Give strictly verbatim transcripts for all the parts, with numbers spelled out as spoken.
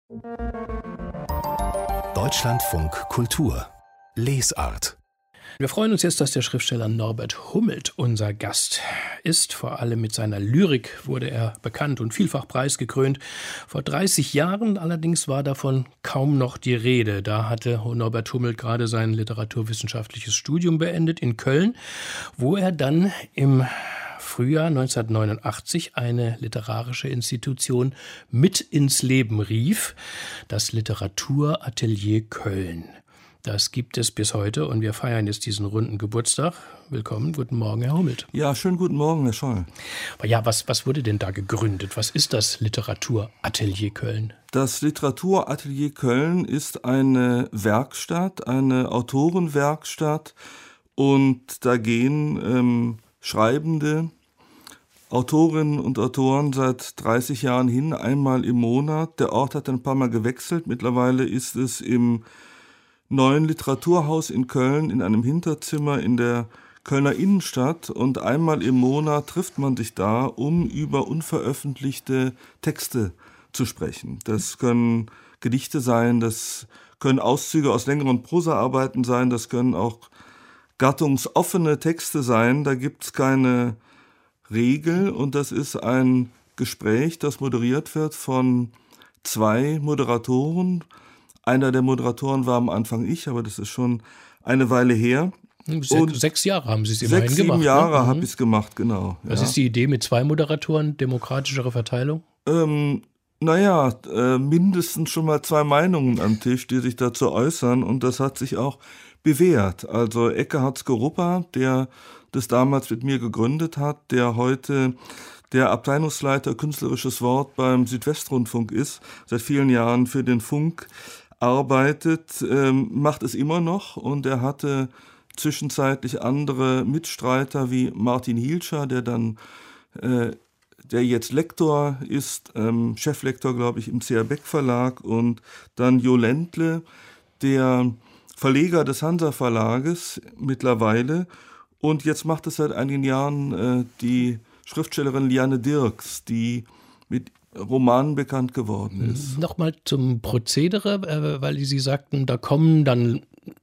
Deutschlandfunk Kultur Lesart. Wir freuen uns jetzt, dass der Schriftsteller Norbert Hummelt unser Gast ist. Vor allem mit seiner Lyrik wurde er bekannt und vielfach preisgekrönt. Vor dreißig Jahren allerdings war davon kaum noch die Rede. Da hatte Norbert Hummelt gerade sein literaturwissenschaftliches Studium beendet in Köln, wo er dann im Frühjahr neunzehnhundertneunundachtzig eine literarische Institution mit ins Leben rief, das Literaturatelier Köln. Das gibt es bis heute und wir feiern jetzt diesen runden Geburtstag. Willkommen, guten Morgen, Herr Hummelt. Ja, schönen guten Morgen, Herr Scholl. Aber ja, was, was wurde denn da gegründet? Was ist das Literaturatelier Köln? Das Literaturatelier Köln ist eine Werkstatt, eine Autorenwerkstatt, und da gehen ähm, Schreibende, Autorinnen und Autoren seit dreißig Jahren hin, einmal im Monat. Der Ort hat ein paar Mal gewechselt. Mittlerweile ist es im neuen Literaturhaus in Köln in einem Hinterzimmer in der Kölner Innenstadt, und einmal im Monat trifft man sich da, um über unveröffentlichte Texte zu sprechen. Das können Gedichte sein, das können Auszüge aus längeren Prosaarbeiten sein, das können auch gattungsoffene Texte sein. Da gibt es keine Regel, und das ist ein Gespräch, das moderiert wird von zwei Moderatoren. Einer der Moderatoren war am Anfang ich, aber das ist schon eine Weile her. Sech, und sechs Jahre haben Sie es immerhin sechs, gemacht. Sechs, sieben Jahre ne? habe ich es gemacht, genau. Was ja. ist die Idee mit zwei Moderatoren, demokratischere Verteilung? Ähm, naja, äh, mindestens schon mal zwei Meinungen am Tisch, die sich dazu äußern, und das hat sich auch bewährt. Also Ekkehard Skoruppa, der das damals mit mir gegründet hat, der heute der Abteilungsleiter Künstlerisches Wort beim Südwestrundfunk ist, seit vielen Jahren für den Funk arbeitet, ähm, macht es immer noch, und er hatte zwischenzeitlich andere Mitstreiter wie Martin Hielscher, der dann, äh, der jetzt Lektor ist, ähm, Cheflektor, glaube ich, im C R Beck Verlag, und dann Jo Ländle, der Verleger des Hansa Verlages mittlerweile, und jetzt macht es seit einigen Jahren äh, die Schriftstellerin Liane Dirks, die mit Romanen bekannt geworden ist. Nochmal zum Prozedere, äh, weil Sie sagten, da kommen dann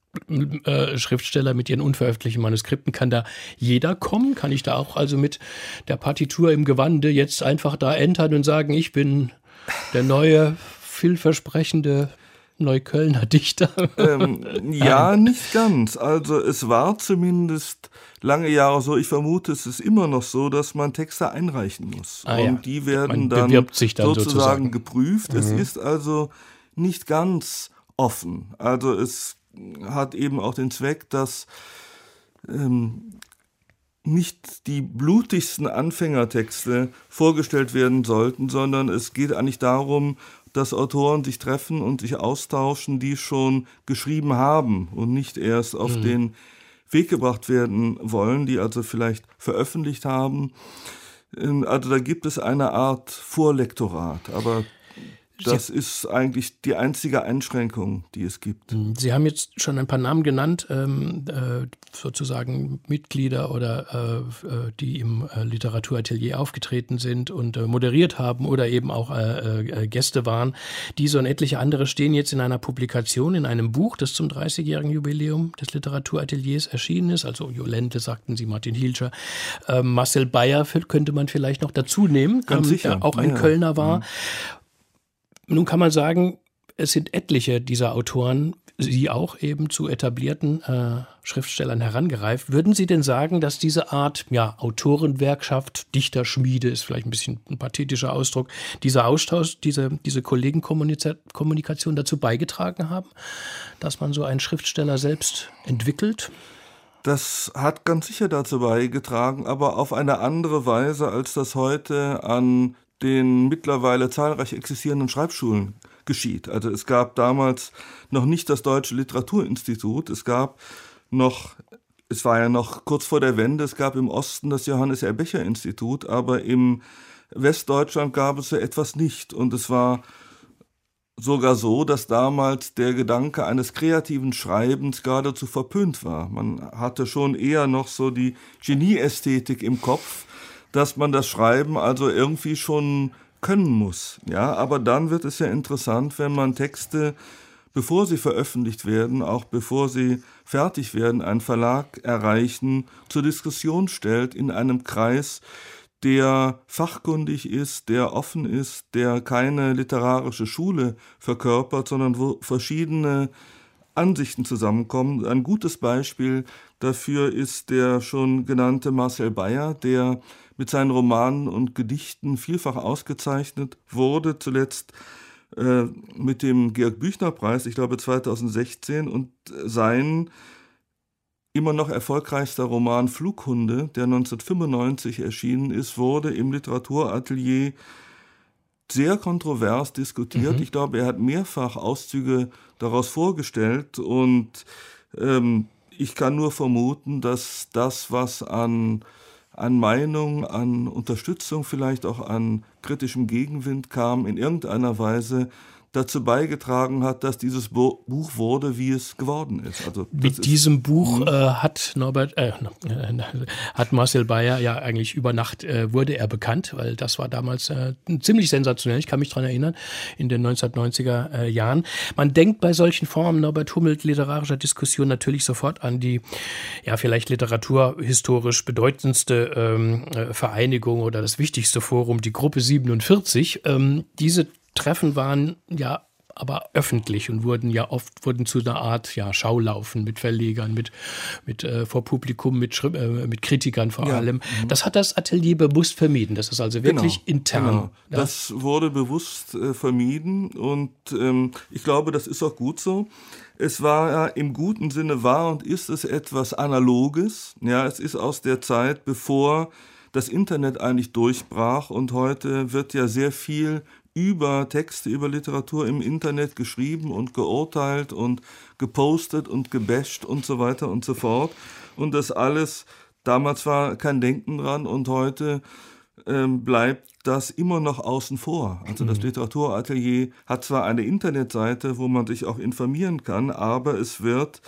äh, Schriftsteller mit ihren unveröffentlichten Manuskripten. Kann da jeder kommen? Kann ich da auch also mit der Partitur im Gewande jetzt einfach da entern und sagen, ich bin der neue, vielversprechende Neuköllner Dichter? Ähm, ja, nicht ganz. Also es war zumindest lange Jahre so, ich vermute, es ist immer noch so, dass man Texte einreichen muss. Ah, und ja. die werden man dann, sich dann sozusagen, sozusagen geprüft. Mhm. Es ist also nicht ganz offen. Also es hat eben auch den Zweck, dass ähm, nicht die blutigsten Anfängertexte vorgestellt werden sollten, sondern es geht eigentlich darum, dass Autoren sich treffen und sich austauschen, die schon geschrieben haben und nicht erst auf mhm. den Weg gebracht werden wollen, die also vielleicht veröffentlicht haben. Also da gibt es eine Art Vorlektorat, aber das Sie, ist eigentlich die einzige Einschränkung, die es gibt. Sie haben jetzt schon ein paar Namen genannt, ähm, äh, sozusagen Mitglieder oder äh, die im äh, Literaturatelier aufgetreten sind und äh, moderiert haben oder eben auch äh, äh, Gäste waren. Diese und etliche andere stehen jetzt in einer Publikation, in einem Buch, das zum dreißigjährigen Jubiläum des Literaturateliers erschienen ist. Also Jo Ländle, sagten Sie, Martin Hielscher. Äh, Marcel Beyer könnte man vielleicht noch dazu nehmen, Ganz ähm, sicher. der auch ein ja. Kölner war. Mhm. Nun kann man sagen, es sind etliche dieser Autoren, Sie auch eben zu etablierten äh, Schriftstellern herangereift. Würden Sie denn sagen, dass diese Art ja, Autorenwerkschaft, Dichterschmiede ist vielleicht ein bisschen ein pathetischer Ausdruck, dieser Austausch, diese, diese Kollegenkommunikation dazu beigetragen haben, dass man so einen Schriftsteller selbst entwickelt? Das hat ganz sicher dazu beigetragen, aber auf eine andere Weise, als das heute an den mittlerweile zahlreich existierenden Schreibschulen geschieht. Also es gab damals noch nicht das Deutsche Literaturinstitut, es gab noch, es war ja noch kurz vor der Wende, es gab im Osten das Johannes R. Becher Institut, aber im Westdeutschland gab es so etwas nicht. Und es war sogar so, dass damals der Gedanke eines kreativen Schreibens geradezu verpönt war. Man hatte schon eher noch so die Genieästhetik im Kopf, dass man das Schreiben also irgendwie schon können muss. Ja, aber dann wird es ja interessant, wenn man Texte, bevor sie veröffentlicht werden, auch bevor sie fertig werden, einen Verlag erreichen, zur Diskussion stellt in einem Kreis, der fachkundig ist, der offen ist, der keine literarische Schule verkörpert, sondern wo verschiedene Ansichten zusammenkommen. Ein gutes Beispiel dafür ist der schon genannte Marcel Beyer, der mit seinen Romanen und Gedichten vielfach ausgezeichnet wurde, zuletzt äh, mit dem Georg-Büchner-Preis, ich glaube zweitausendsechzehn, und sein immer noch erfolgreichster Roman Flughunde, der neunzehnhundertfünfundneunzig erschienen ist, wurde im Literaturatelier sehr kontrovers diskutiert. Mhm. Ich glaube, er hat mehrfach Auszüge daraus vorgestellt und ähm, ich kann nur vermuten, dass das, was an, an Meinung, an Unterstützung, vielleicht auch an kritischem Gegenwind kam, in irgendeiner Weise dazu beigetragen hat, dass dieses Buch wurde, wie es geworden ist. Also mit diesem Buch äh, hat Norbert, äh, hat Marcel Beyer ja eigentlich über Nacht äh, wurde er bekannt, weil das war damals äh, ziemlich sensationell. Ich kann mich daran erinnern, in den neunzehnhundertneunziger äh, Jahren. Man denkt bei solchen Formen Norbert Hummelt literarischer Diskussion natürlich sofort an die, ja vielleicht literaturhistorisch bedeutendste ähm, Vereinigung oder das wichtigste Forum, die Gruppe siebenundvierzig. Ähm, diese Treffen waren ja aber öffentlich und wurden ja oft wurden zu einer Art ja Schaulaufen mit Verlegern, mit mit äh, vor Publikum, mit Schri- äh, mit Kritikern vor ja. allem. Das hat das Atelier bewusst vermieden. Das ist also wirklich genau, intern. Genau. Ja? Das wurde bewusst äh, vermieden und ähm, ich glaube, das ist auch gut so. Es war ja im guten Sinne war und ist es etwas Analoges. Ja, es ist aus der Zeit, bevor das Internet eigentlich durchbrach und heute wird ja sehr viel über Texte, über Literatur im Internet geschrieben und geurteilt und gepostet und gebasht und so weiter und so fort. Und das alles, damals war kein Denken dran und heute ähm, bleibt das immer noch außen vor. Also das Literaturatelier hat zwar eine Internetseite, wo man sich auch informieren kann, aber es wird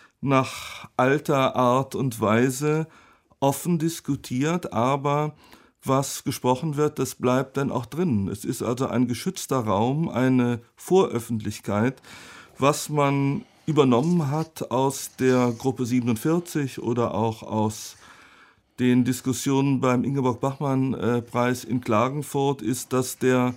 nach alter Art und Weise offen diskutiert, aber was gesprochen wird, das bleibt dann auch drin. Es ist also ein geschützter Raum, eine Voröffentlichkeit, was man übernommen hat aus der Gruppe siebenundvierzig oder auch aus den Diskussionen beim Ingeborg-Bachmann-Preis in Klagenfurt, ist, dass der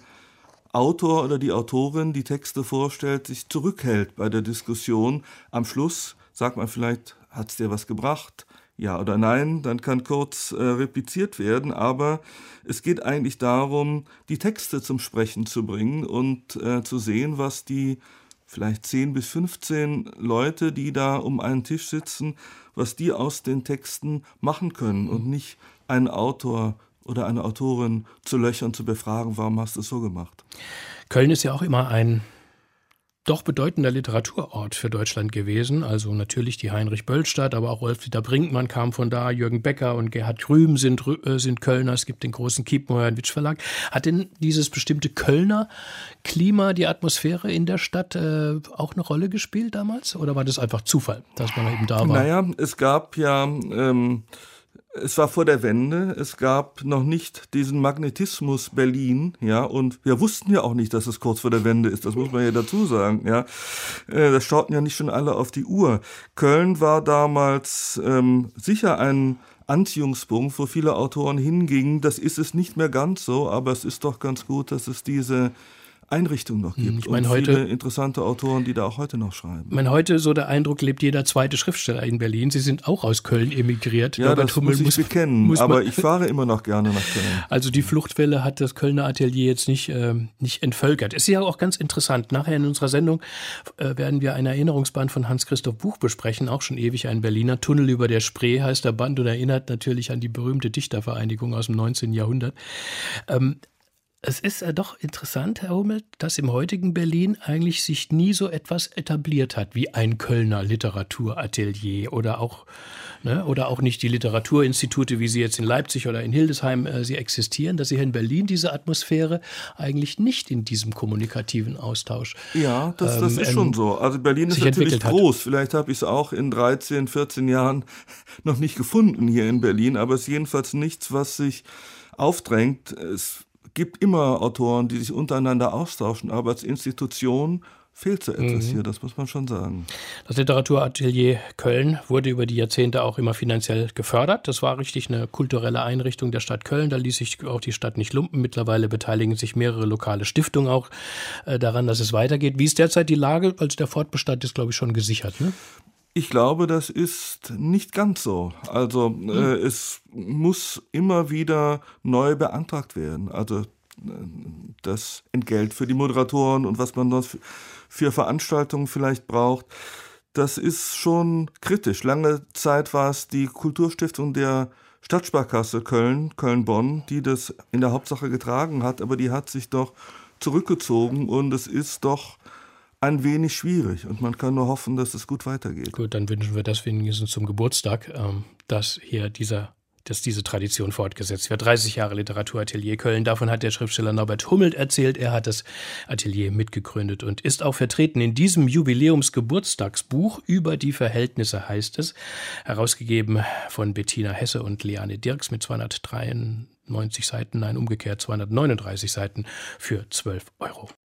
Autor oder die Autorin, die Texte vorstellt, sich zurückhält bei der Diskussion. Am Schluss sagt man vielleicht, hat es dir was gebracht? Ja oder nein, dann kann kurz äh, repliziert werden, aber es geht eigentlich darum, die Texte zum Sprechen zu bringen und äh, zu sehen, was die vielleicht zehn bis fünfzehn Leute, die da um einen Tisch sitzen, was die aus den Texten machen können und nicht einen Autor oder eine Autorin zu löchern, zu befragen, warum hast du es so gemacht. Köln ist ja auch immer ein doch bedeutender Literaturort für Deutschland gewesen. Also natürlich die Heinrich-Böll-Stadt, aber auch Wolf-Dieter Brinkmann kam von da, Jürgen Becker und Gerhard Grüm sind, äh, sind Kölner. Es gibt den großen Kiepenheuer und Witsch Verlag. Hat denn dieses bestimmte Kölner Klima, die Atmosphäre in der Stadt äh, auch eine Rolle gespielt damals? Oder war das einfach Zufall, dass man eben da war? Naja, es gab ja... Ähm Es war vor der Wende, es gab noch nicht diesen Magnetismus Berlin, ja, und wir wussten ja auch nicht, dass es kurz vor der Wende ist, das muss man ja dazu sagen, ja. Da schauten ja nicht schon alle auf die Uhr. Köln war damals ähm, sicher ein Anziehungspunkt, wo viele Autoren hingingen. Das ist es nicht mehr ganz so, aber es ist doch ganz gut, dass es diese Einrichtung noch gibt ich meine, und heute, viele interessante Autoren, die da auch heute noch schreiben. Ich meine, heute so der Eindruck, lebt jeder zweite Schriftsteller in Berlin. Sie sind auch aus Köln emigriert. Ja, Norbert das Hummel muss ich muss, bekennen, muss aber ich fahre immer noch gerne nach Köln. Also die Fluchtwelle hat das Kölner Atelier jetzt nicht, äh, nicht entvölkert. Ist ja auch ganz interessant. Nachher in unserer Sendung äh, werden wir ein Erinnerungsband von Hans-Christoph Buch besprechen, auch schon ewig ein Berliner. Tunnel über der Spree heißt der Band und erinnert natürlich an die berühmte Dichtervereinigung aus dem neunzehnten Jahrhundert. Ähm, Es ist äh, doch interessant, Herr Hummelt, dass im heutigen Berlin eigentlich sich nie so etwas etabliert hat wie ein Kölner Literaturatelier oder auch, ne, oder auch nicht die Literaturinstitute, wie sie jetzt in Leipzig oder in Hildesheim äh, sie existieren, dass sie hier in Berlin diese Atmosphäre eigentlich nicht in diesem kommunikativen Austausch Ja, das, das ähm, ist schon so. Also Berlin ist natürlich groß. Vielleicht habe ich es auch in dreizehn, vierzehn Jahren noch nicht gefunden hier in Berlin, aber es ist jedenfalls nichts, was sich aufdrängt. Es gibt immer Autoren, die sich untereinander austauschen, aber als Institution fehlt so etwas mhm. hier, das muss man schon sagen. Das Literaturatelier Köln wurde über die Jahrzehnte auch immer finanziell gefördert. Das war richtig eine kulturelle Einrichtung der Stadt Köln. Da ließ sich auch die Stadt nicht lumpen. Mittlerweile beteiligen sich mehrere lokale Stiftungen auch äh, daran, dass es weitergeht. Wie ist derzeit die Lage? Also der Fortbestand ist, glaube ich, schon gesichert, ne? Ich glaube, das ist nicht ganz so. Also hm. äh, es muss immer wieder neu beantragt werden. Also das Entgelt für die Moderatoren und was man dort für Veranstaltungen vielleicht braucht, das ist schon kritisch. Lange Zeit war es die Kulturstiftung der Stadtsparkasse Köln, Köln-Bonn, die das in der Hauptsache getragen hat, aber die hat sich doch zurückgezogen und es ist doch ein wenig schwierig und man kann nur hoffen, dass es gut weitergeht. Gut, dann wünschen wir das wenigstens zum Geburtstag, dass hier dieser dass diese Tradition fortgesetzt wird. dreißig Jahre Literaturatelier Köln. Davon hat der Schriftsteller Norbert Hummelt erzählt. Er hat das Atelier mitgegründet und ist auch vertreten in diesem Jubiläumsgeburtstagsbuch. Über die Verhältnisse heißt es. Herausgegeben von Bettina Hesse und Liane Dirks mit zweihundertdreiundneunzig Seiten. Nein, umgekehrt zweihundertneununddreißig Seiten für zwölf Euro.